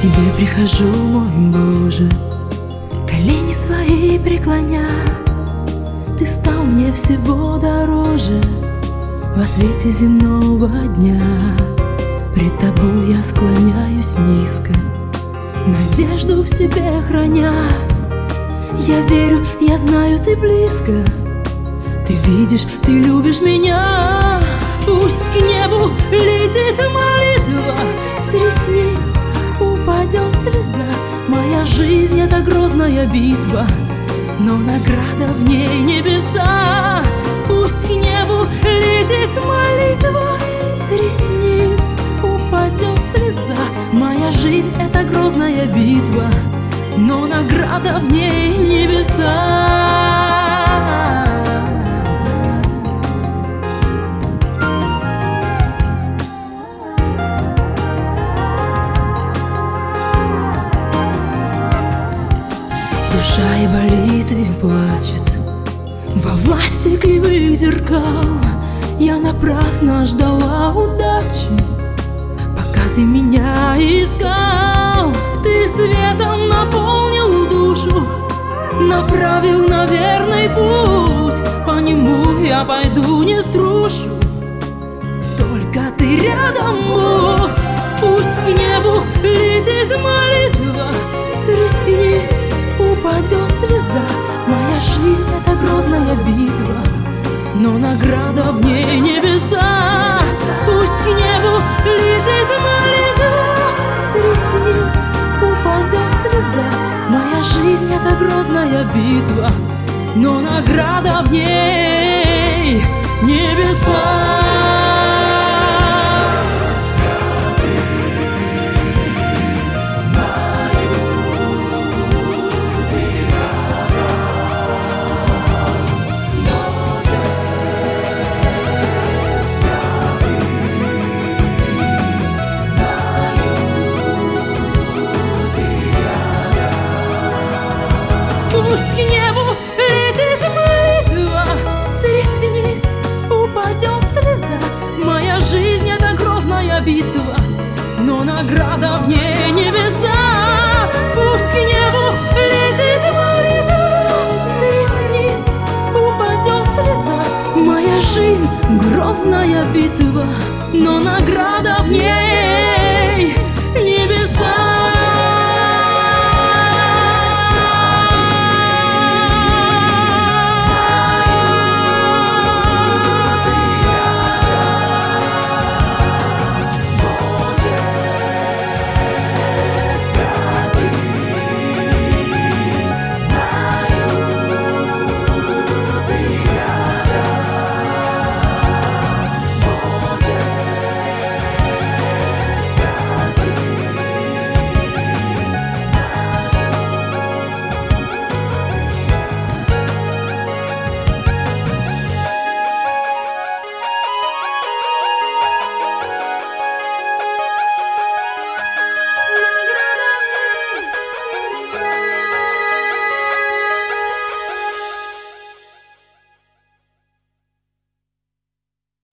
Тебе прихожу, мой Боже, колени свои преклоня. Ты стал мне всего дороже во свете земного дня. Пред тобой я склоняюсь низко, надежду в себе храня. Я верю, я знаю, ты близко, ты видишь, ты любишь меня. Пусть к небу летит молитва, с ресниц упадет слеза. Моя жизнь — это грозная битва, но награда в ней небеса. Пусть к небу летит молитва, с ресниц упадет слеза. Моя жизнь — это грозная битва, но награда в ней небеса. Душа и болит, и плачет во власти кривых зеркал. Я напрасно ждала удачи, пока ты меня искал. Ты светом наполнил душу, направил на верный путь. По нему я пойду, не струшу, только ты рядом будь. Пусть к небу летит молитва, с ресниц упадет слеза. Моя жизнь — это грозная битва, но награда в ней небеса. Пусть к небу летит молитва, с ресниц упадет слеза. Моя жизнь — это грозная битва, но награда в ней небеса. Пусть к небу летит молитва, с ресниц упадет слеза. Моя жизнь — это грозная битва, но награда в ней небеса. Пусть к небу летит молитва, с ресниц упадет слеза. Моя жизнь — грозная битва, но